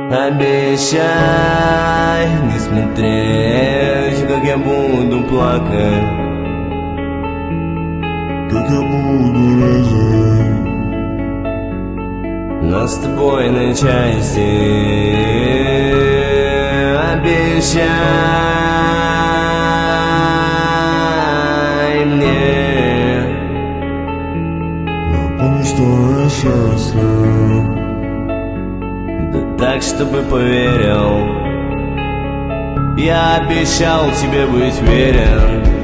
Обещай не смотреть, как я буду плакать, как я буду резать нас с тобой на части. Обещай мне. Я помню, что я счастлив, Да так, чтобы поверил. Я обещал тебе быть верен.